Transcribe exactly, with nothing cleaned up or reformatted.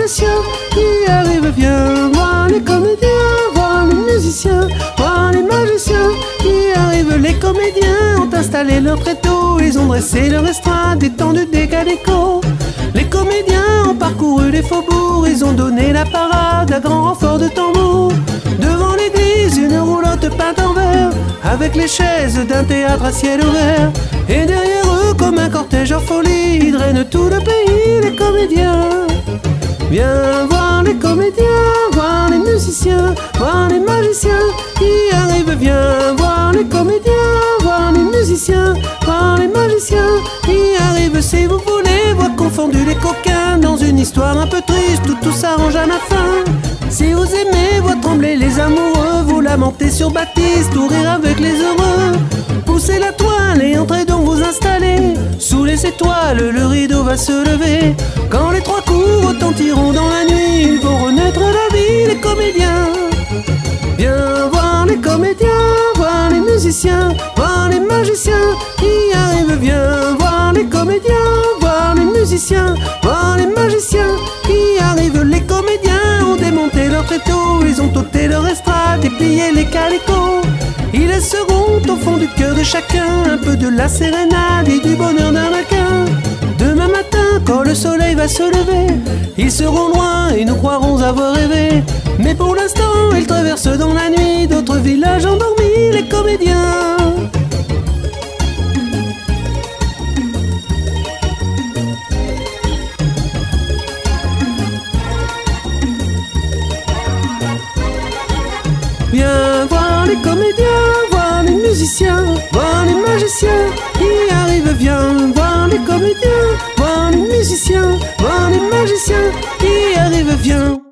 magiciens qui arrivent. Viens voir les comédiens, voir les musiciens, voir les magiciens qui arrivent. Les comédiens ont installé leur tréteau, ils ont dressé leur estrade étendue des calécos. Les comédiens ont parcouru les faubourgs, ils ont donné la parade à grand renfort de tambour. Devant l'église, une roulotte peinte en vert, avec les chaises d'un théâtre à ciel ouvert. Et derrière eux, comme un cortège en folie, ils drainent tout le pays, les comédiens. Viens voir les comédiens, voir les musiciens, voir les magiciens qui arrivent. Viens voir les comédiens, voir les musiciens, voir les magiciens qui arrivent. Si vous voulez voir confondus les coquins dans une histoire un peu triste où tout s'arrange à la fin. Si vous aimez voir trembler les amoureux, vous lamentez sur Baptiste ou rire avec les heureux. Poussez la toile et entrez donc vous installer. Sous les étoiles, le rideau va se lever. Quand les trois coups retentiront dans la nuit, ils vont renaître la vie, les comédiens. Viens voir les comédiens, voir les musiciens, voir les magiciens qui arrivent. Viens voir les comédiens, voir les musiciens, voir les magiciens qui arrivent. Les comédiens ont démonté leur tréteau, ils ont ôté leur estrade et plié les calécos. Ils laisseront au fond du cœur de chacun un peu de la sérénade et du bonheur d'un requin. Demain matin, quand le soleil va se lever, ils seront loin et nous croirons avoir rêvé. Mais pour l'instant, ils traversent dans la nuit d'autres villages endormis, les comédiens. Viens voir les comédiens, voir les musiciens, voir les magiciens qui arrivent. Viens voir les comédiens, voir les musiciens, voir les magiciens qui arrivent. Viens.